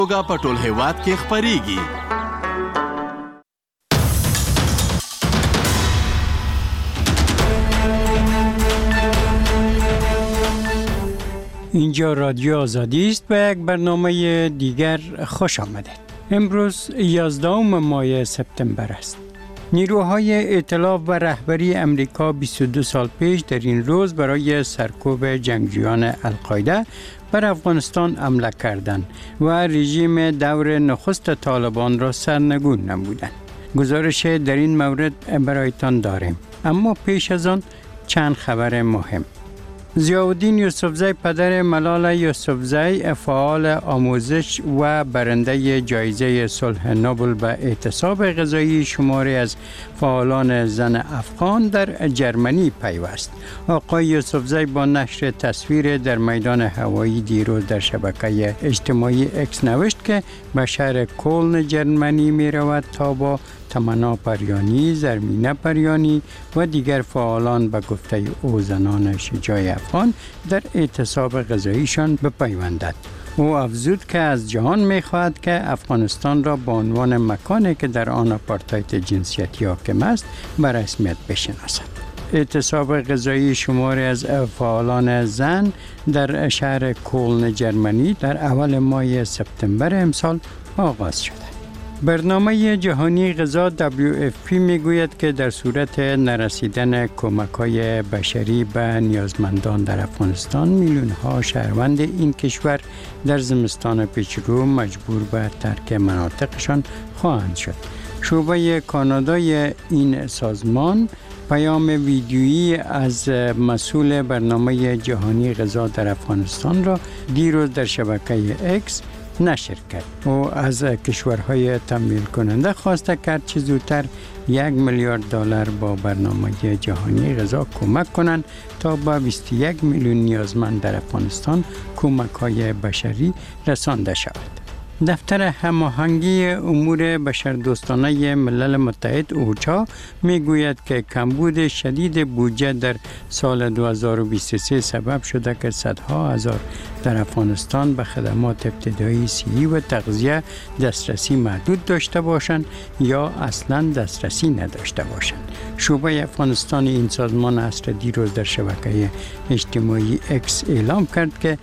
اوګه پټول هیواد کې خبريږي. اینجا رادیو آزادی است و یک برنامه دیگر خوش آمدید. امروز 11 ماه سپتامبر است. نیروهای ائتلاف و رهبری امریکا 22 سال پیش در این روز برای سرکوب جنگجویان القاعده بر افغانستان حمله کردند و رژیم دور نخست طالبان را سرنگون نمودند. گزارش در این مورد برایتان داریم، اما پیش از آن چند خبر مهم. ضیاءالدین یوسفزی پدر ملال یوسفزی فعال آموزش و برنده جایزه صلح نوبل به اعتصاب غذایی شماری از فعالان زن افغان در جرمنی پیوست. آقای یوسفزی با نشر تصویر در میدان هوایی دیروز در شبکه اجتماعی اکس نوشت که به شهر کلن جرمنی می رود تا با تمنا پریانی، زرمینه پریانی و دیگر فعالان به گفته او زنان شجاع افغان در اعتصاب غذاییشان بپیوندد. او افزود که از جهان می‌خواهد که افغانستان را به عنوان مکانی که در آن آپارتاید جنسیتی حاکم است به رسمیت بشناسد. اعتصاب غذایی شماری از فعالان زن در شهر کلن جرمنی در اول ماه سپتامبر امسال آغاز شده. برنامه جهانی غذا WFP میگوید که در صورت نرسیدن کمک‌های بشری به نیازمندان در افغانستان میلیون‌ها شهروند این کشور در زمستان پیشرو مجبور به ترک مناطقشان خواهند شد. شعبه کانادای این سازمان پیام ویدیویی از مسئول برنامه جهانی غذا در افغانستان را دیروز در شبکه اکس نشر کرد. او از کشورهای تمویل کننده خواسته کرد چه زودتر $1 میلیارد با برنامه جهانی غذا کمک کنند تا به 21 میلیون نیازمند در افغانستان کمک‌های بشری رسانده شود. دفتر هماهنگی امور بشردوستانه ملل متحد اوچا میگوید که کمبود شدید بودجه در سال 2023 سبب شده که صدها هزار در افغانستان به خدمات ابتدایی صحی و تغذیه دسترسی محدود داشته باشند یا اصلاً دسترسی نداشته باشند. شعبه افغانستان این سازمان عصر دیروز در شبکه اجتماعی اکس اعلام کرد که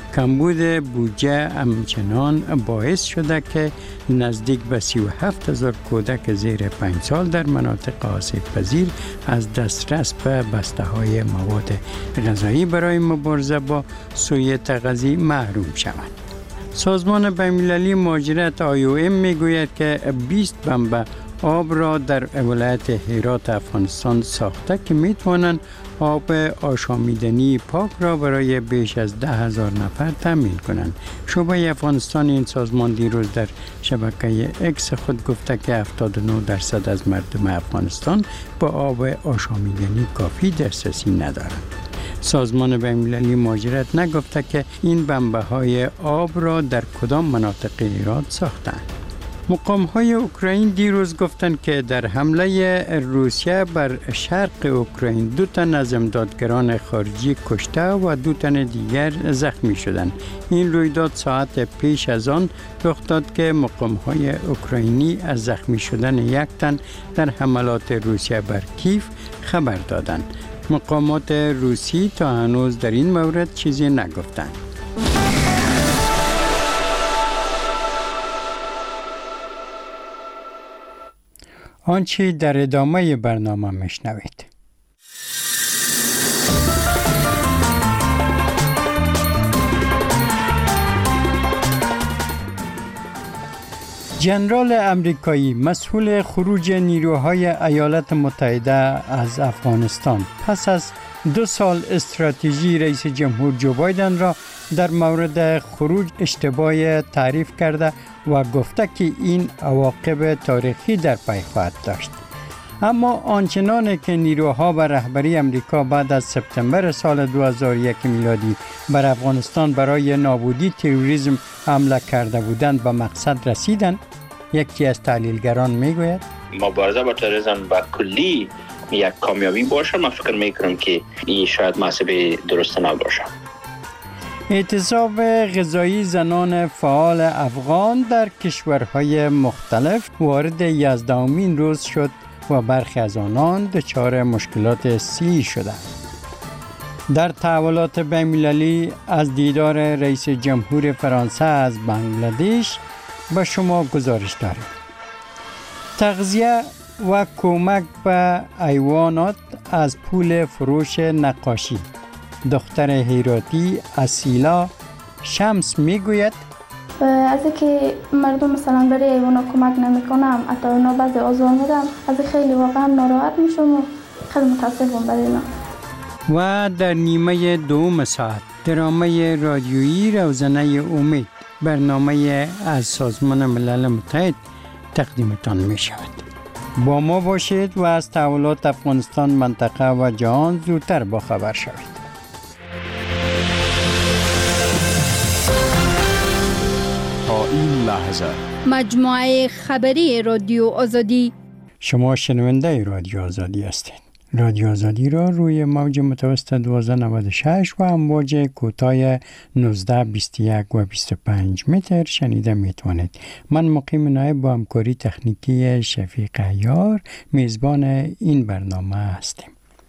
کمبود بودجه همچنان باعث شده که نزدیک به 37,000 کودک زیر 5 سال در مناطق آسیب پذیر از دسترس به بسته‌های مواد غذایی برای مبارزه با سوء تغذیه محروم شوند. سازمان بین‌المللی مهاجرت IOM میگوید که 20 بمب آب را در ولایت هرات افغانستان ساخته که میتوانند آب آشامیدنی پاک را برای بیش از 10,000 نفر تامین کنند. شعبه افغانستان این سازمان دیروز در شبکه اکس خود گفته که 79% از مردم افغانستان با آب آشامیدنی کافی دسترسی ندارند. سازمان بین‌المللی مهاجرت نگفته که این بمب‌های آب را در کدام مناطق هرات ساختند. مقام‌های اوکراین دیروز گفتند که در حمله روسیه بر شرق اوکراین 2 تن از امدادگران خارجی کشته و 2 تن دیگر زخمی شدند. این رویداد ساعت پیش از آن رخ داد که مقام‌های اوکراینی از زخمی شدن 1 تن در حملات روسیه بر کیف خبر دادند. مقامات روسی تا هنوز در این مورد چیزی نگفتند. آنچه در ادامه برنامه میشنوید. ژنرال امریکایی مسئول خروج نیروهای ایالات متحده از افغانستان پس از 2 سال استراتژی رئیس جمهور جو بایدن را در مورد خروج اشتباه تعریف کرده و گفته که این عواقب تاریخی در پی خواهد داشت. اما آنچنان که نیروها به رهبری امریکا بعد از سپتامبر سال 2001 میلادی بر افغانستان برای نابودی تروریسم حمله کرده بودند به مقصد رسیدند، یکی از تحلیلگران میگوید مبارزه با تروریسم با کلی یک کامیابی باشه. من فکر میکنم که این شاید محسوب درست نباشه. اعتصاب غذایی زنان فعال افغان در کشورهای مختلف وارد 11مین روز شد و برخی از آنان دچار مشکلات صحی شدند. در تحولات بین‌المللی از دیدار رئیس جمهور فرانسه از بنگلادش به شما گزارش داریم. تغذیه و کمک به حیوانات از پول فروش نقاشی. دختر هیراتی اسیلا شمس میگوید از اینکه مردم مثلا برای حیوانا کمک نمیکنم، حتی اونا بعضی آزار میدم، از خیلی واقعا ناراحت میشم و خیلی متاسفم برای اینا. و در نیمه دوم ساعت درامه رادیویی روزنه امید، برنامه از سازمان ملل متحد تقدیمتان می شود. با ما باشید و از تحولات افغانستان، منطقه و جهان زودتر باخبر شوید. تا این لحظه مجموعه خبری رادیو آزادی. شما شنونده رادیو آزادی هستید. رادیو آزادی را روی موج متوسط 1296 و امواج کوتاه 19, 21 و 25 متر شنیده میتوانید. من مقیم نایب با همکاری تکنیکی شفیق عیار میزبان این برنامه هستیم.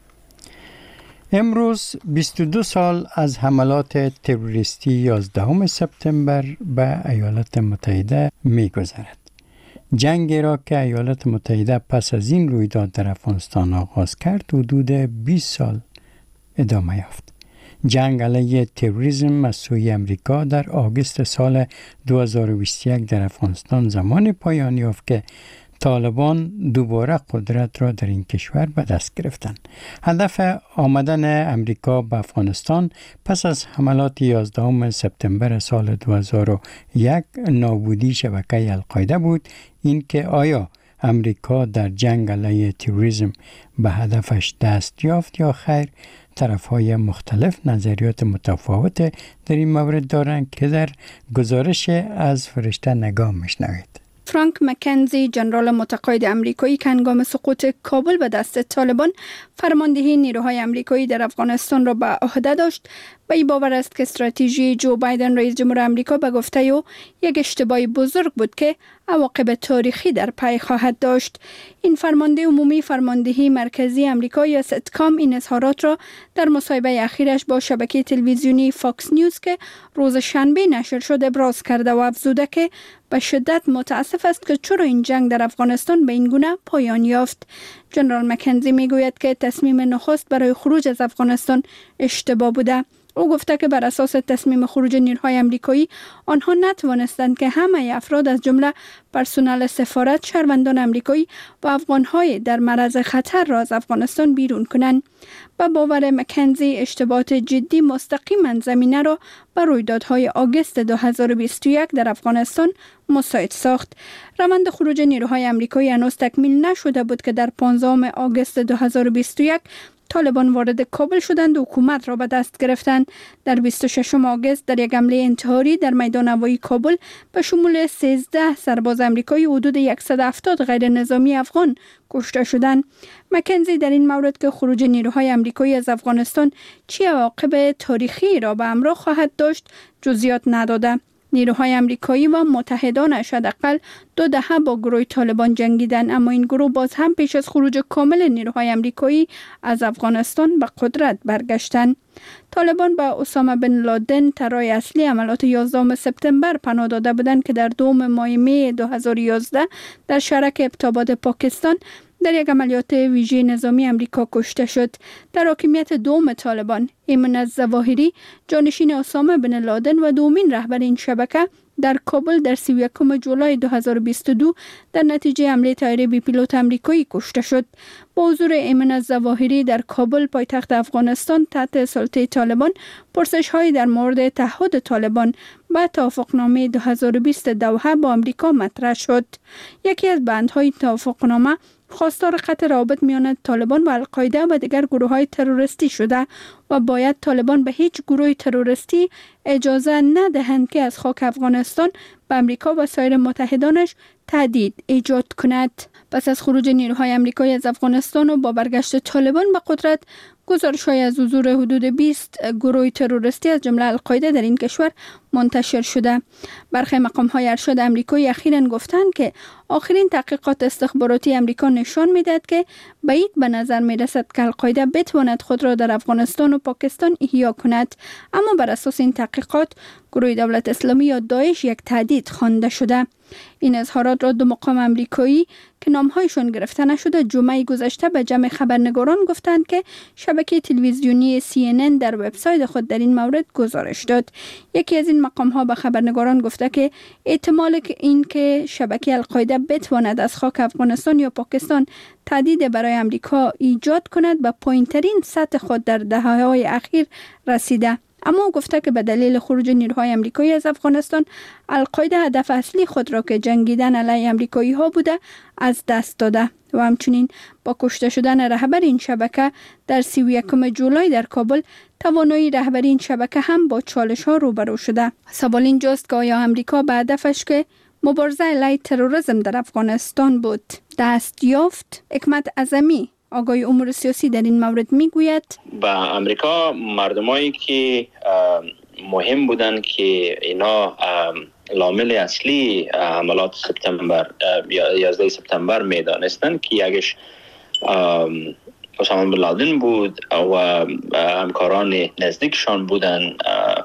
امروز 22 سال از حملات تروریستی 11 سپتامبر به ایالات متحده میگذرد. جنگی را که ایالات متحده پس از این رویداد در افغانستان آغاز کرد حدود 20 سال ادامه یافت. جنگ علیه تروریسم از سوی امریکا در آگوست سال 2021 در افغانستان زمان پایان یافت که طالبان دوباره قدرت را در این کشور به دست گرفتند. هدف آمدن امریکا به افغانستان پس از حملات 11 سپتامبر سال 2001 نابودی شبکه القاعده بود. این که آیا امریکا در جنگ علیه تروریسم به هدفش دست یافت یا خیر؟ طرف‌های مختلف نظریات متفاوت در این مورد دارند که در گزارش از فرشته نگاه میشنوید. فرانک مکنزی، ژنرال متقاعد آمریکایی که هنگام سقوط کابل به دست طالبان فرماندهی نیروهای آمریکایی در افغانستان را به عهده داشت، به این باور است که استراتژی جو بایدن رئیس جمهور آمریکا به گفته او یک اشتباه بزرگ بود که عواقب تاریخی در پی خواهد داشت. این فرمانده عمومی فرماندهی مرکزی آمریکا یا ستکام این اظهارات را در مصاحبه اخیرش با شبکه تلویزیونی فاکس نیوز که روز شنبه نشر شد ابراز کرده و افزوده که به شدت متاسف است که چرا این جنگ در افغانستان به این گونه پایان یافت. ژنرال مکنزی میگوید که تصمیم نخست برای خروج از افغانستان اشتباه بوده. او گفته که بر اساس تصمیم خروج نیروهای آمریکایی آنها نتوانستند که همه افراد از جمله پرسنل سفارت، شهروندان آمریکایی و افغانهای در معرض خطر را از افغانستان بیرون کنند. با باور مکنزی اشتباهات جدی مستقیما زمینه را بر رویدادهای آگوست 2021 در افغانستان مساعد ساخت. روند خروج نیروهای آمریکایی هنوز تکمیل نشده بود که در 15 آگوست 2021 طالبان وارد کابل شدند و حکومت را به دست گرفتند. در 26 آگوست در یک حمله انتحاری در میدان هوایی کابل به شمول 13 سرباز آمریکایی حدود 170 غیر نظامی افغان کشته شدند. مکنزی در این مورد که خروج نیروهای آمریکایی از افغانستان چه عواقب تاریخی را به همراه خواهد داشت جزئیات نداده. نیروهای آمریکایی و متحدانش حداقل 2 دهه با گروه طالبان جنگیدند، اما این گروه باز هم پیش از خروج کامل نیروهای آمریکایی از افغانستان به قدرت برگشتند. طالبان به اسامه بن لادن، طراح اصلی عملیات 11 سپتامبر پناه داده بودند که در 2 ماه می 2011 در شهرک ابتاباد پاکستان در یک عملیات ویژه نظامی آمریکا کشته شد. در حاکمیت دوم طالبان، ایمن الظواهری جانشین اسامه بن لادن و دومین رهبر این شبکه در کابل در 31 جولای 2022 در نتیجه حمله طیاره بی پیلوت آمریکایی کشته شد. با حضور ایمن الظواهری در کابل پایتخت افغانستان تحت سلطه طالبان، پرسش‌هایی در مورد تعهد طالبان به توافقنامه 2020 دوحه با آمریکا مطرح شد. یکی از بندهای توافقنامه خواستار قطع روابط میان طالبان و القاعده و دیگر گروه‌های تروریستی شده و باید طالبان به هیچ گروه تروریستی اجازه ندهند که از خاک افغانستان به آمریکا و سایر متحدانش تهدید ایجاد کند. پس از خروج نیروهای آمریکایی از افغانستان و با برگشت طالبان به قدرت، گزارش‌های از حضور حدود 20 گروه تروریستی از جمله القاعده در این کشور منتشر شده. برخی مقام‌های ارشد آمریکایی اخیراً گفتند که آخرین تحقیقات استخباراتی آمریکا نشان می‌دهد که بعید به نظر می‌رسد که القاعده بتواند خود را در افغانستان و پاکستان احیا کند، اما بر اساس این تحقیقات گروه دولت اسلامی یا داعش یک تهدید خوانده شده. این اظهارات را دو مقام آمریکایی که نام‌هایشان گرفته نشده جمعه گذشته به جمع خبرنگاران گفتند که شبکه تلویزیونی CNN در وبسایت خود در این مورد گزارش داد. یکی از این مقام‌ها به خبرنگاران گفته که احتمال این که شبکه القاعده بتواند از خاک افغانستان یا پاکستان تهدید برای آمریکا ایجاد کند به پایین‌ترین سطح خود در دهه‌های اخیر رسیده. اما گفته که به دلیل خروج نیروهای آمریکایی از افغانستان القاعده هدف اصلی خود را که جنگیدن علیه آمریکایی ها بوده از دست داده و همچنین با کشته شدن رهبر این شبکه در 31 جولای در کابل توانایی رهبری این شبکه هم با چالش ها روبرو شده. سوال اینجاست که آیا آمریکا به هدفش که مبارزه علیه تروریسم در افغانستان بود دست یافت؟ حکمت اعظمی آقای امور سیاسی در این مورد میگوید با امریکا مردمایی که مهم بودن که اینا لامل اصلی حملات سپتامبر 11 سپتامبر میدانستن که یکیش اسامه بن لادن بود و همکاران نزدیکشان بودن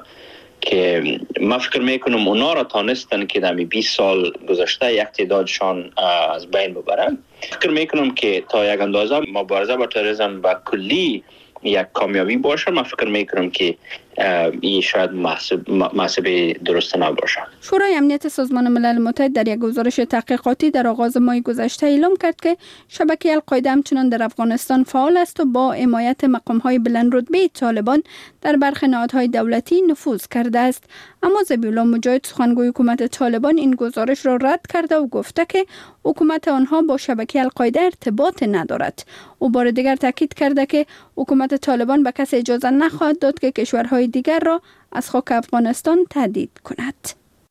که من فکر میکنم اونا را تانستن که در 20 سال گذشته یک تعدادشان از بین ببرن. فکر میکنم که تا یک اندازه مبارزه با تروریسم با کلی یک کامیابی باشه. من فکر میکنم که این شاید محسوب درست نباشه. شورای امنیت سازمان ملل متحد در یک گزارش تحقیقاتی در آغاز ماه گذشته اعلام کرد که شبکه القاعده همچنان در افغانستان فعال است و با حمایت مقام‌های بلند رتبه طالبان در برخی نهادهای دولتی نفوذ کرده است. اما ذبیح‌الله مجاهد سخنگوی حکومت طالبان این گزارش را رد کرده و گفته که حکومت آنها با شبکه القاعده ارتباط ندارد. او بار دیگر تاکید کرده که حکومت طالبان به کسی اجازه نخواهد داد که کشورهای دیگر را از خاک افغانستان تهدید کند.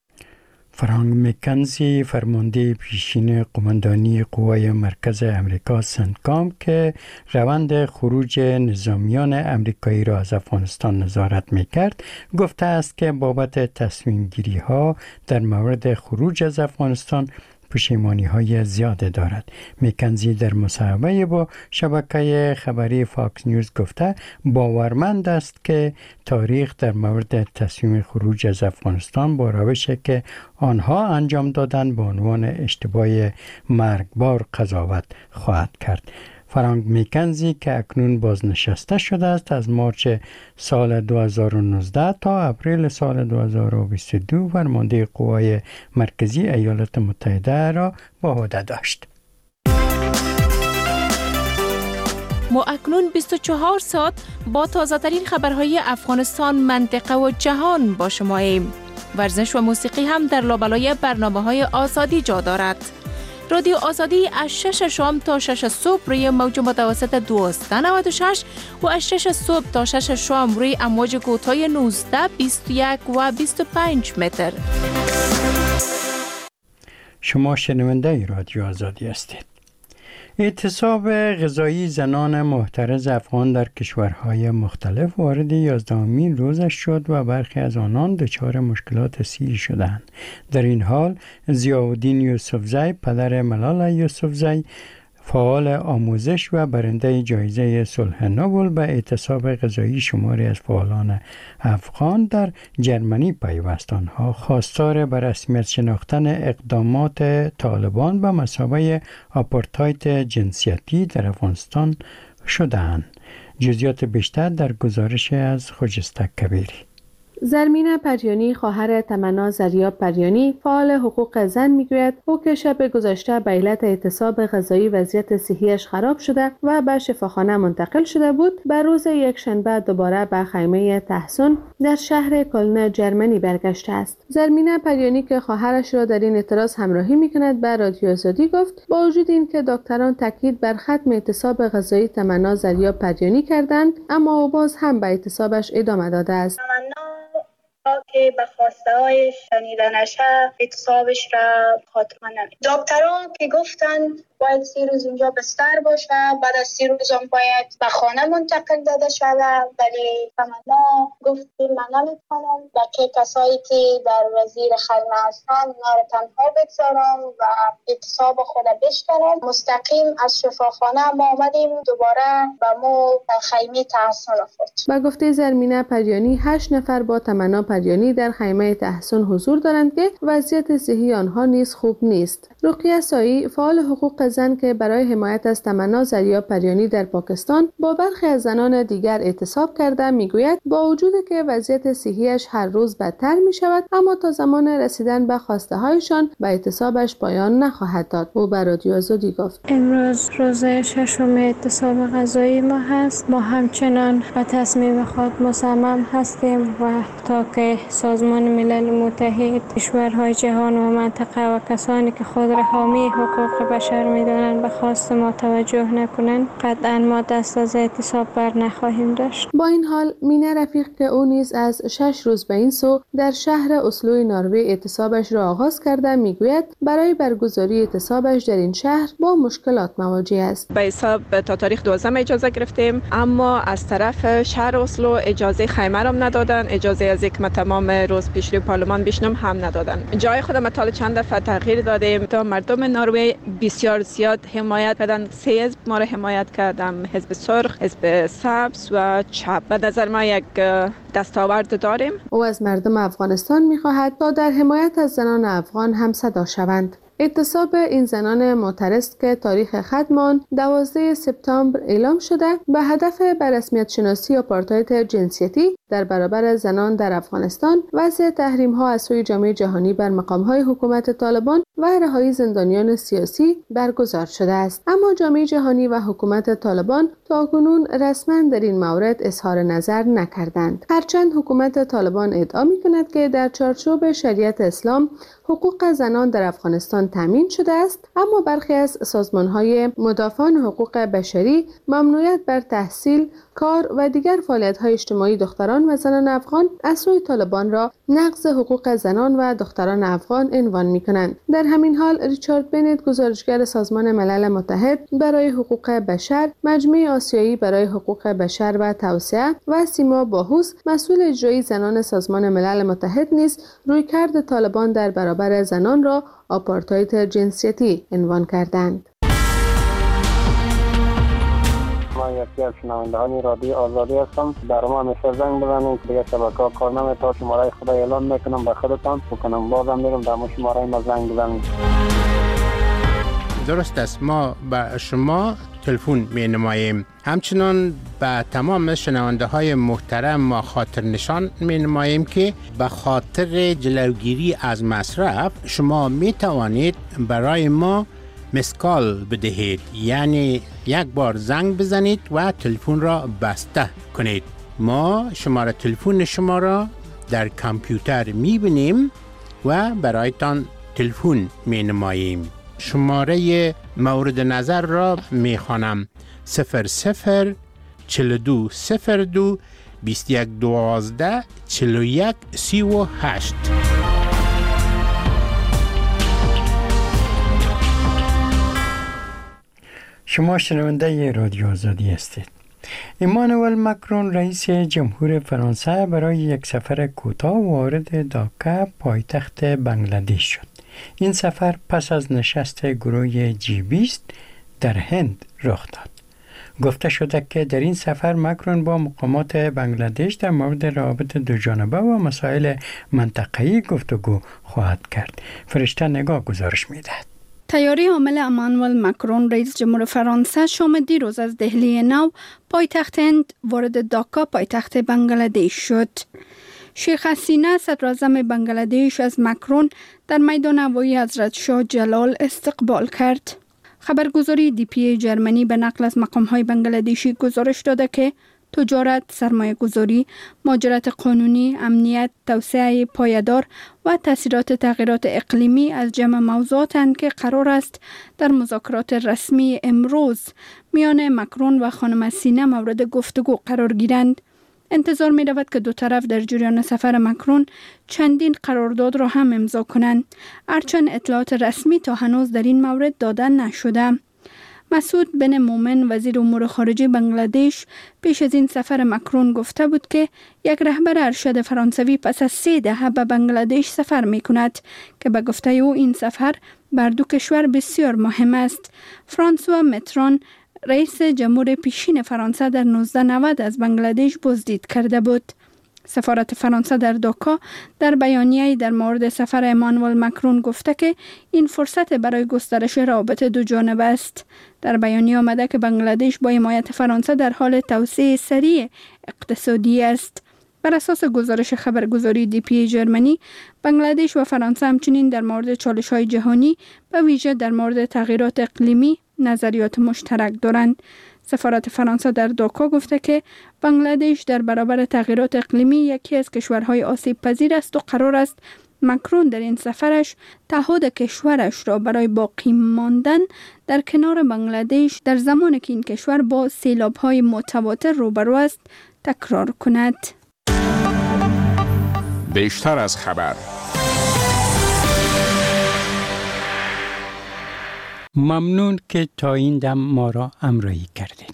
فرانک مکنزی فرمانده پیشین قماندانی قوای مرکز امریکا سنتکام که روند خروج نظامیان امریکایی را از افغانستان نظارت می‌کرد گفته است که بابت تصمیم گیری ها در مورد خروج از افغانستان پشیمانی‌های زیاده دارد. مکنزی در مصاحبه با شبکه خبری فاکس نیوز گفته باورمند است که تاریخ در مورد تصمیم خروج از افغانستان با روشی که آنها انجام دادن به عنوان اشتباه مرگبار قضاوت خواهد کرد. فرانک مکنزی که اکنون بازنشسته شده است از مارچ سال 2019 تا اپریل سال 2022 فرمانده قوای مرکزی ایالات متحده را به عهده داشت. ما اکنون 24 ساعت با تازه‌ترین خبرهای افغانستان، منطقه و جهان با شماییم. ورزش و موسیقی هم در لابلای برنامه‌های آزادی جا دارد. رادیو آزادی از 6 شام تا 6 صبح روی موج متوسط 1296 و از 6 صبح تا 6 شام روی امواج کوتاه 19، 21 و 25 متر. شما شنونده رادیو آزادی هستید. اعتصاب غذایی زنان محترز افغان در کشورهای مختلف وارد 11مین روزش شد و برخی از آنان دچار مشکلات سیری شدند. در این حال ضیاءالدین یوسفزی پدر ملال یوسفزی فعال آموزش و برنده جایزه صلح نوبل به اعتصاب غذایی شماری از فعالان افغان در جرمنی پیوست. آنها خواستار به رسمیت شناختن اقدامات طالبان به مثابه آپارتاید جنسیتی در افغانستان شدند. جزئیات بیشتر در گزارش از خجسته کبیری. زرمینه پریانی خواهر تمنا زریاب پریانی فعال حقوق زن میگوید او که شب گذشته به علت اعتصاب غذایی وضعیت صحیش خراب شده و به شفاخانه منتقل شده بود، به روز یکشنبه دوباره به خیمه تحسن در شهر کلن جرمنی برگشته است. زرمینه پریانی که خواهرش را در این اعتراض همراهی میکند به رادیو آزادی گفت با وجود این که دکتران تاکید بر ختم اعتصاب غذایی تمنا زریاب پریانی کردند، اما او باز هم به اعتصابش ادامه داده است. که به خواسته های شنیده نشه اعتصابش را خاتمه نمید. دکتران که گفتن باید 30 روز اینجا بستر باشه، بعد از 30 روز هم باید به خانه منتقل داده شود. ولی تمنا گفت من نمیتونم بقیه کسایی که در وزیر خیمه هستن اونا رو تنها بگذارم و اعتصاب خود بشکنم. مستقیم از شفاخانه ما آمدیم دوباره به مو خیمه تحسن افتاد. با گفته زرمینه پریانی 8 نفر با تمنا پریانی در خیمه تحسن حضور دارند که وضعیت صحی آنها نیز خوب نیست. رقیه سایی فعال حقوق زن که برای حمایت از تمنا زریاب پریانی در پاکستان با برخی از زنان دیگر اعتصاب کرده میگوید با وجود که وضعیت صحیش هر روز بدتر می شود اما تا زمان رسیدن به خواسته هایشان به اعتصابش پایان نخواهد داد. او به رادیو آزادی گفت امروز روز 6 اعتصاب غذایی ما هست. ما همچنان به تصمیم خود مصمم هستیم و تا که سازمان ملل متحد، کشورهای جهان و منطقه و کسانی که خود را حامی حقوق بشر می‌دانند به خواست ما توجه نکنند قطعا ما دست از اعتصاب بر نخواهیم داشت. با این حال مینه رفیق که او نیز از 6 روز به این سو در شهر اسلو نروژ اعتصابش را آغاز کرده میگوید برای برگزاری اعتصابش در این شهر با مشکلات مواجه است. به حساب تا تاریخ 12 اجازه گرفتیم اما از طرف شهر اسلو اجازه خیمه را ندادن، اجازه از یک تمام روز پیش روی پارلمان بشنم هم ندادن. جای خودم تا چند دفعه تغییر دادیم تا مردم نروژ بسیار زیاد حمایت کردن. 3 حزب ما را حمایت کردم، حزب سرخ، حزب سبز و چپ. به نظر ما یک دستاورد داریم. او از مردم افغانستان می‌خواهد تا در حمایت از زنان افغان هم صدا شوند. اعتصاب این زنان معترض که تاریخ ختم 12 سپتامبر اعلام شده به هدف به رسمیت شناسی آپارتاید جنسیتی در برابر زنان در افغانستان، وضع تحریم‌ها از سوی جامعه جهانی بر مقام‌های حکومت طالبان و رهایی زندانیان سیاسی برگزار شده است. اما جامعه جهانی و حکومت طالبان تاکنون رسما در این مورد اظهار نظر نکردند. هرچند حکومت طالبان ادعا می‌کند که در چارچوب شریعت اسلام حقوق زنان در افغانستان تامین شده است، اما برخی از سازمان‌های مدافعان حقوق بشری ممنوعیت بر تحصیل، کار و دیگر فعالیت‌های اجتماعی دختران و زنان افغان از سوی طالبان را نقض حقوق زنان و دختران افغان عنوان می‌کنند. در همین حال ریچارد بنت، گزارشگر سازمان ملل متحد برای حقوق بشر، مجمع آسیایی برای حقوق بشر و توسعه و سیما باهوس، مسئول اجرایی زنان سازمان ملل متحد نیز رویکرد طالبان در برابر زنان را آپارتاید جنسیتی عنوان کردند. ما یکی از شنوندگان رادیو آزادی هستم. در ما همیشه زنگ بزنید دیگه شبکه‌ها کار نمی‌کنه. شماره خدا اعلام میکنم به خودتان بکنم بازم میگم در شماره ما زنگ بزنید. درست است، ما به شما تلفن می‌نماییم. همچنان به تمام شنونده های محترم ما خاطر نشان می‌نماییم که به خاطر جلوگیری از مصرف شما می توانید برای ما مسکال بدهید، یعنی یک بار زنگ بزنید و تلفن را بسته کنید. ما شماره تلفن شما را در کامپیوتر می‌بینیم و برایتان تلفن می‌نماییم. شماره مورد نظر را می‌خوانم: 00 42 02 21 12 41 38. شما شنونده رادیو آزادی هستید. ایمانوئل مکرون رئیس جمهور فرانسه برای یک سفر کوتاه وارد داکا پایتخت بنگلادش شد. این سفر پس از نشست گروه G20 در هند رخ داد. گفته شده که در این سفر مکرون با مقامات بنگلادش در مورد روابط دوجانبه و مسائل منطقه‌ای گفتگو خواهد کرد. فرشته نگاه گزارش می‌دهد. تیاری حامل ایمانوئل مکرون رئیس جمهور فرانسه شام دیروز از دهلی نو پایتخت هند وارد داکا پایتخت بنگلادش شد. شیخ حسینه صدراعظم بنگلادش از مکرون در میدان هوایی حضرت شاه جلال استقبال کرد. خبرگزاری DPA جرمنی به نقل از مقام‌های بنگلادشی گزارش داده که تجارت، سرمایه‌گذاری، مهاجرت قانونی، امنیت، توسعه پایدار و تاثیرات تغییرات اقلیمی از جمع موضوعاتند که قرار است در مذاکرات رسمی امروز میان مکرون و خانم حسینه مورد گفتگو قرار گیرند. انتظار می رود که دو طرف در جریان سفر مکرون چندین قرارداد را هم امضا کنند، هرچند اطلاعات رسمی تا هنوز در این مورد داده نشده. مسعود بن مومن وزیر امور خارجه بنگلادش پیش از این سفر ماکرون گفته بود که یک رهبر ارشد فرانسوی پس از 3 دهه به بنگلادش سفر می کند که به گفته او این سفر بر دو کشور بسیار مهم است. فرانسوا متران رئیس جمهور پیشین فرانسه در 1990 از بنگلادش بازدید کرده بود. سفارت فرانسه در داکا در بیانیه‌ای در مورد سفر امانوئل ماکرون گفته که این فرصت برای گسترش روابط دو جانبه است. در بیانیه آمده که بنگلادش با حمایت فرانسه در حال توسعه سریع اقتصادی است. بر اساس گزارش خبرگزاری DPA جرمنی، بنگلادش و فرانسه همچنین در مورد چالش‌های جهانی به ویژه در مورد تغییرات اقلیمی نظریات مشترک دارند. سفارت فرانسه در داکا گفته که بنگلادش در برابر تغییرات اقلیمی یکی از کشورهای آسیب پذیر است و قرار است ماکرون در این سفرش تعهد کشورش را برای باقی ماندن در کنار بنگلادش در زمانی که این کشور با سیلاب‌های متواتر روبرو است تکرار کند. بیشتر از خبر. ممنون که تا این دم ما را همراهی کردید.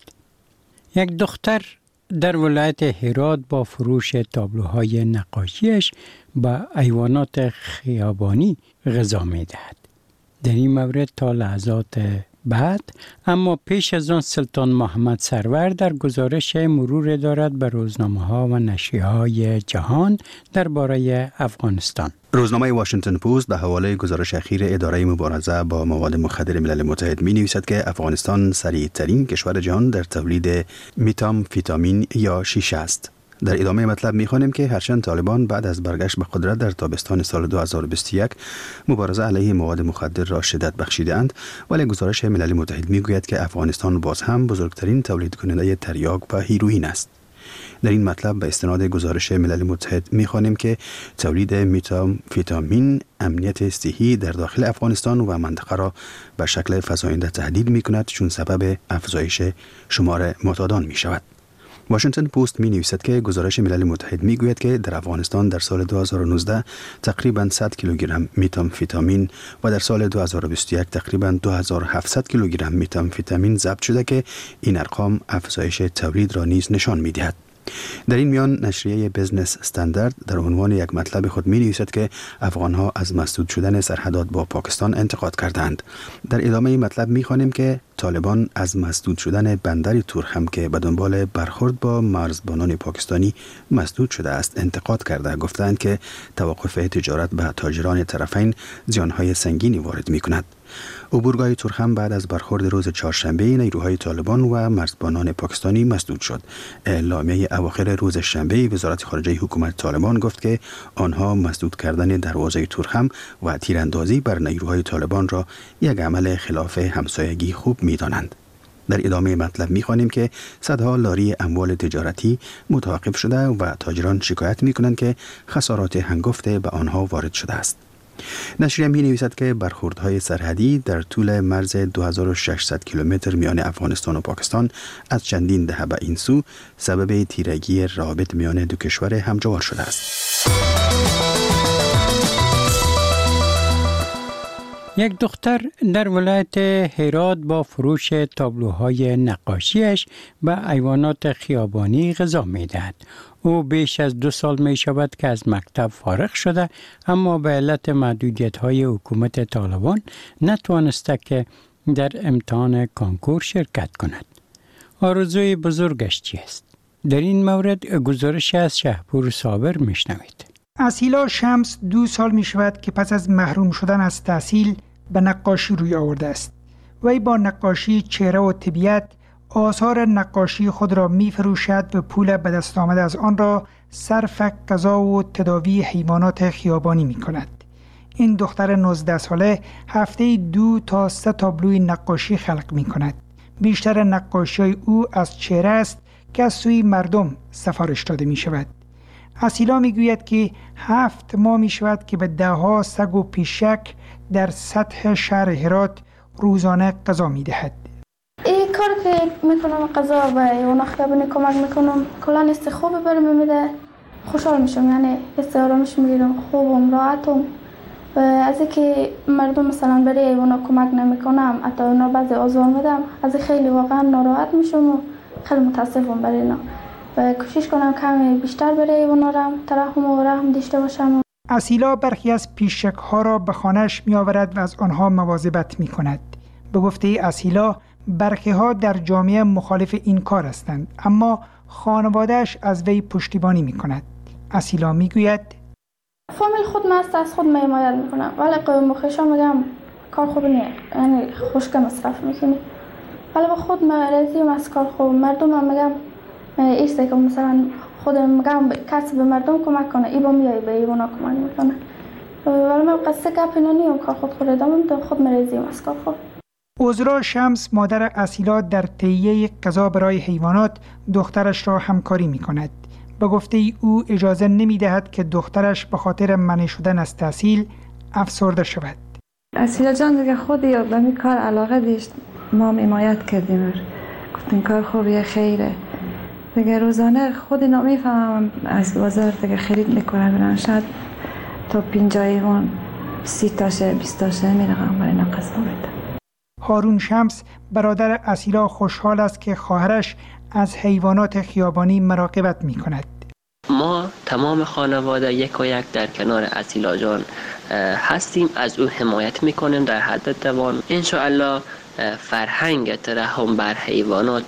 یک دختر در ولایت هرات با فروش تابلوهای نقاشیش به حیوانات خیابانی غذا می دهد. در این مورد تا لحظات بعد اما پیش از آن سلطان محمد سرور در گزارش مرور دارد به روزنامه‌ها و نشریه‌های جهان درباره افغانستان. روزنامه واشنگتن پست به حواله گزارش اخیر اداره مبارزه با مواد مخدر ملل متحد می نویسد که افغانستان سریع‌ترین کشور جهان در تولید متامفتامین یا شیشه است. در ادامه مطلب می‌خوانیم که هرچند طالبان بعد از برگشت به قدرت در تابستان سال 2021 مبارزه علیه مواد مخدر را شدت بخشیدند، ولی گزارش ملل متحد می‌گوید که افغانستان باز هم بزرگترین تولید کننده تریاک و هیروئین است. در این مطلب به استناد گزارش ملل متحد می‌خوانیم که تولید متامفتامین امنیت صحی در داخل افغانستان و منطقه را به شکل فزاینده تهدید می‌کند، چون سبب افزایش شمار معتادان می‌شود. واشنگتن پست می نویسد که گزارش ملل متحد می گوید که در افغانستان در سال 2019 تقریباً 100 کیلوگرم متامفتامین و در سال 2021 تقریباً 2700 کیلوگرم متامفتامین ضبط شده که این ارقام افزایش تولید را نیز نشان می دهد. در این میان نشریه بزنس استاندارد در عنوان یک مطلب خود می نویسد که افغانها از مسدود شدن سرحدات با پاکستان انتقاد کردند. در ادامه این مطلب می خوانیم که طالبان از مسدود شدن بندر تورخم که به دنبال برخورد با مرزبانان پاکستانی مسدود شده است انتقاد کرده، گفتند که توقف تجارت به تاجران طرفین زیانهای سنگینی وارد می کند. عبورگاه تورخم بعد از برخورد روز چهارشنبه نیروهای طالبان و مرزبانان پاکستانی مسدود شد. اعلامیه اواخر روز شنبه وزارت خارجه حکومت طالبان گفت که آنها مسدود کردن دروازه تورخم و تیراندازی بر نیروهای طالبان را یک عمل خلاف همسایگی خوب می‌دانند. در ادامه مطلب می‌خوانیم که صدها لاری اموال تجارتی متوقف شده و تاجران شکایت می‌کنند که خسارات هنگفته به آنها وارد شده است. نشریه می نویسد که برخوردهای سرحدی در طول مرز 2600 کیلومتر میان افغانستان و پاکستان از چندین دهه به این سو سبب تیرگی روابط میان دو کشور همجوار شده است. یک دختر در ولایت هرات با فروش تابلوهای نقاشیش به حیوانات خیابانی غذا می دهد. او بیش از 2 سال می شود که از مکتب فارغ شده، اما به علت محدودیت‌های حکومت طالبان نتوانسته که در امتحان کانکور شرکت کند. آرزوی بزرگش چی است؟ در این مورد گزارش از شهپور صابر میشنوید. اسیلا شمس 2 سال می شود که پس از محروم شدن از تحصیل به نقاشی روی آورده است. وی با نقاشی چهره و طبیعت آثار نقاشی خود را می فروشد و پول به دست آمده از آن را صرف غذا و تداوی حیوانات خیابانی می کند. این دختر 19 ساله هفته 2 تا 3 تابلوی نقاشی خلق می کند. بیشتر نقاشی های او از چهره است که از سوی مردم سفارش داده می شود. اسیلا می گوید که 7 ماه می شود که به 10 سگ و پیشک در سطح شهر هرات روزانه غذا می دهد. این کار که میکنم غذا و حیوانات خیابانی کمک میکنم کلا است خوبی برام میده، خوشحال میشم، یعنی حس آرامش میگیرم، خوبم، راحتم، و از اینکه مردم مثلا برای ایوانا کمک نمیکنم، حتی اونا بعضی آزار میدم، از این خیلی واقعا ناراحت میشم و خیلی متاسفم برای اینا و کوشش کنم کمی بیشتر برای ایوانا ترحم و رحم داشته باشم. اسیلا برخی از پیشک‌ها را به خانه‌اش می‌آورد و از آنها مواظبت می‌کند. به گفته اسیلا برخی‌ها در جامعه مخالف این کار هستند، اما خانواده‌اش از وی پشتیبانی می‌کند. اسیلا می‌گوید فامیل خود مست از خود حمایت می‌کنم، ولی قوم خویشا میگم کار خوب نیست، یعنی خوشگه مصرف می‌کنی. ولی با خود مرزیم از کار خوب. مردم هم میگم ایسته که مثلا خودم میگم کسی به مردم کمک کنه، ای با میای به ایوانا کمک میکنه. ولی من قصه گپ اینا نیم، کار خود ادامه خود مرزیم از کار خود. عذرا شمس مادر اسیلا در تهیه غذا برای حیوانات دخترش را همکاری میکند. به گفته او اجازه نمیدهد که دخترش به خاطر منع شدن از تحصیل افسرده شود. اسیلا جان دیگه خودی به این کار علاقه داشت، ما حمایت کردیم، گفتیم کار خوبیه، خیره. دیگه روزانه خودی نمیفهمم از بازار دیگه خرید میکنم، برن شاید تا 50 ایوان 30 تاشه 20 تاشه میرقم برای نقص میده. هارون شمس برادر اسیلا خوشحال است که خواهرش از حیوانات خیابانی مراقبت میکند. ما تمام خانواده یک و یک در کنار اسیلا جان هستیم، از او حمایت میکنیم در حد توان. انشاءالله فرهنگ ترحم بر حیوانات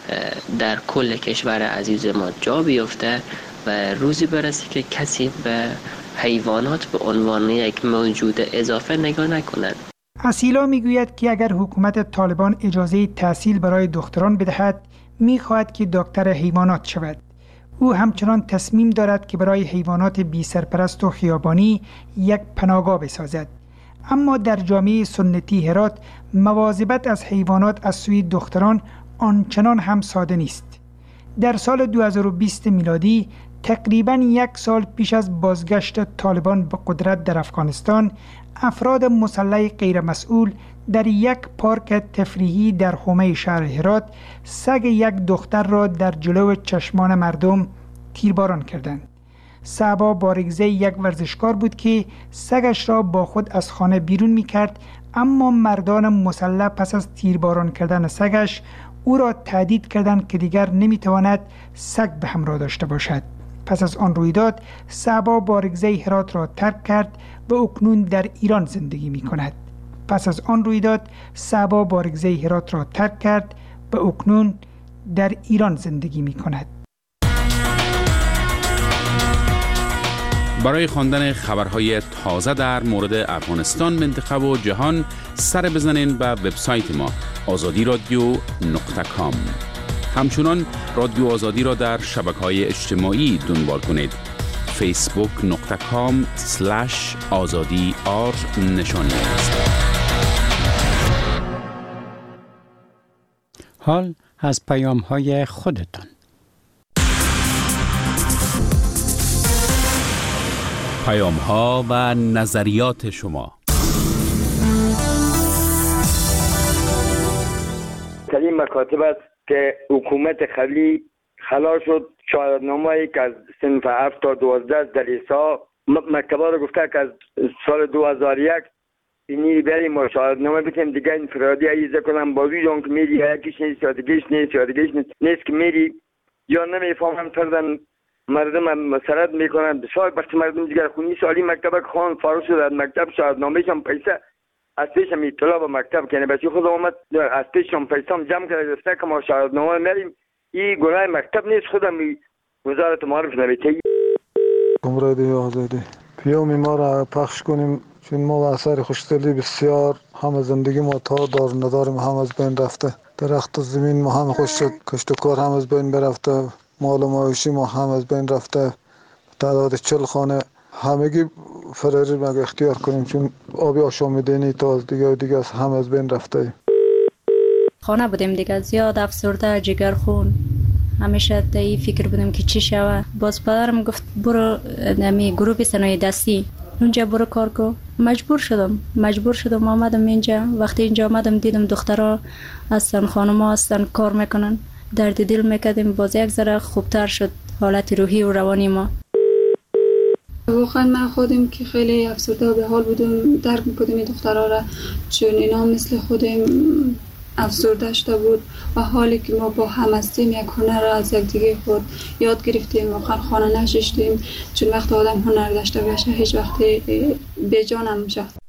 در کل کشور عزیز ما جا بیفته و روزی برسه که کسی به حیوانات به عنوان یک موجود اضافه نگاه نکنند. اسیلا میگوید که اگر حکومت طالبان اجازه تحصیل برای دختران بدهد، میخواهد که دکتر حیوانات شود. او همچنان تصمیم دارد که برای حیوانات بی سرپرست و خیابانی یک پناهگاه بسازد. اما در جامعه سنتی هرات مواظبت از حیوانات از سوی دختران آنچنان هم ساده نیست. در سال 2020 میلادی تقریباً یک سال پیش از بازگشت طالبان به قدرت در افغانستان، افراد مسلح غیر مسئول در یک پارک تفریحی در حومه شهر هرات سگ یک دختر را در جلو چشمان مردم تیرباران کردند. صعبا بارگزه یک ورزشکار بود که سگش را با خود از خانه بیرون می کرد، اما مردان مسلح پس از تیرباران کردن سگش او را تهدید کردند که دیگر نمیتواند سگ به همراه داشته باشد. پس از آن رویداد صعبا بارگزه هرات را ترک کرد و اکنون در ایران زندگی می کند. پس از آن رویداد صعبا بارگزه هرات را ترک کرد و اکنون در ایران زندگی می کند. برای خواندن خبرهای تازه در مورد افغانستان، منطقه و جهان سر بزنین به وبسایت ما azadiradio.com. همچنان رادیو آزادی را در شبکه‌های اجتماعی دنبال کنید. facebook.com/azadi نشانی است. حال از پیام‌های خودتان. پیام‌ها و نظریات شما. در این مکاتب است که حکومت قبلی خلال شد شهادتنامه‌ای که از صنف 7 تا 12 در ایسا مکتبا رو گفته که از سال 2001 اینی بریم و شهادتنامه بتیم دیگه انفرادی عیزه کنم بازوی جان که میری یکیش نیست یا دیگهش نیست که میری یا نمیفهمم تردن مردم مسرت میکنن. بسیار وقتی مردم دیگر خونی سالی مکتب خان فارغ شد از مکتب شهادتنامه‌اش هم پیسه از پیشم اطلاع به مکتب کنه بچه خود آمد از پیشم پیسام جمع کرده گفته که ما شهادتنامه میریم. این گناه مکتب نیست، خودم وزارت معارف نوشته. رادیو آزادی پیام ما را پخش کنیم چون ما و اثر خوشدلی بسیار همه زندگی ما تا دار نداریم هم از بین رفته، درخت زمین ما هم خوش شد، کشت و کار هم از بین برفته، مال و معاشی ما هم از بین رفته، تعداد 40 خانه همگی فراری مگه اختیار کنیم چون آبی آشامیدنی تا از دیگه هم از بین رفته. خانه بودیم دیگه زیاد افسرده جگر خون، همیشه این فکر بودیم که چی شوه. باز پدرم گفت برو نمی گروه صنایع دستی اونجا برو کار کو. مجبور شدم آمدم اینجا. وقتی اینجا آمدم دیدم دخترها هستن، خانم‌ها هستن کار میکنن، درد دل میکردیم. باز یک ذره خوبتر شد حالت روحی و روانی ما. واقعا من خودم که خیلی افسرده و به حال بودم، درک می‌کردم این دخترها را، چون اینا مثل خودم افسرده شده بود و حالی که ما با هم هستیم یک هنر را از یکدیگه خود یاد گرفتیم، واقعا خانه نشستیم، چون وقت آدم هنر داشته باشه هیچ وقت به جان نمیشه.